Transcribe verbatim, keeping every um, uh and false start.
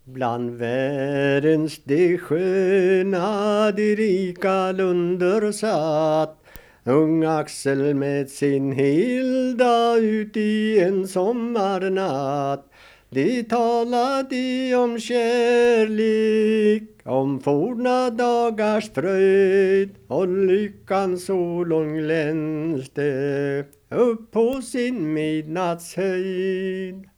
Bland världens de sköna, de rika lunder satt ung Axel med sin Hilda ut i en sommarnatt. De talade om kärlek, om forna dagars fröjd, och lyckans solon glänste upp på sin midnattshöjd.